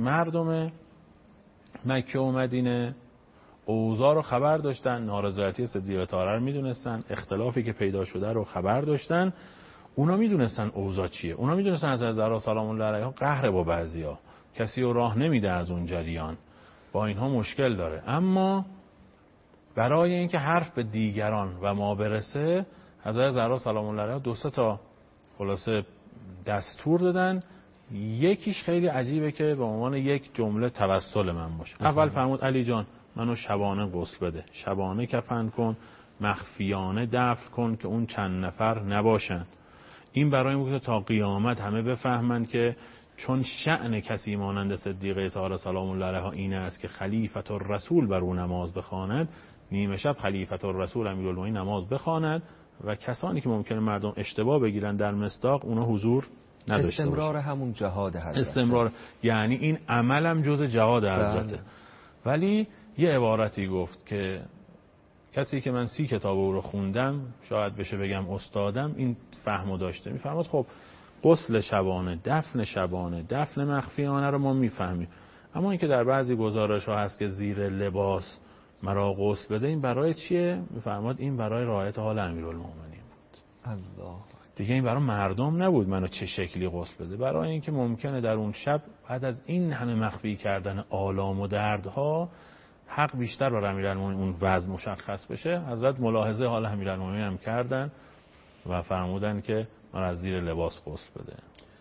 مردم مکه و مدینه اوضاع رو خبر داشتن، نارضایتی صدیقه طاهره رو میدونستن، اختلافی که پیدا شده رو خبر داشتن. اونا میدونستن اوضاع چیه، اونا میدونستن حضرت زهرا سلام الله علیها قهر با بعضیا، کسی رو راه نمیده از اون جریان، با اینها مشکل داره. اما برای اینکه حرف به دیگران و ما برسه، حضرت زهرا سلام الله علیها 2 تا خلاصه دستور دادن. یکیش خیلی عجیبه که به عنوان یک جمله توسل من باشه. اول فرمود علی جان منو شبانه غسل بده، شبانه کفن کن، مخفیانه دفن کن که اون چند نفر نباشن. این برای این بود تا قیامت همه بفهمند که چون شأن کسی مانند صدیقه طاهره سلام الله علیها این است که خلیفت الرسول بر او نماز بخواند، نیمه شب خلیفت الرسول امیرالمومنین نماز بخواند و کسانی که ممکنه مردم اشتباه بگیرن در مصداق اونا حضور نداشته باشه. استمرار همون جهاد حضرت، استمرار یعنی این عملم جز جهاد حضرته. ولی یه عبارتی گفت که کسی که من 30 کتاب او رو خوندم، شاید بشه بگم استادم، این فهمو داشته. میفرماد خب غسل شبانه، دفن شبانه، دفن مخفیانه رو ما میفهمیم، اما اینکه در بعضی گزارش ها هست که زیر لباس مرا غسل بده، این برای چیه؟ میفرماد این برای رعایت حال امیرالمومنین بود. الله دیگه این برای مردم نبود منو چه شکلی غسل بده، برای اینکه ممکنه در اون شب بعد از این همه مخفی کردن آلام و دردها حق بیشتر برای امیرالمومنین اون وضع مشخص بشه. حضرت ملاحظه حال امیرالمومنین هم کردن و فرمودن که من از زیر لباس غسل بده.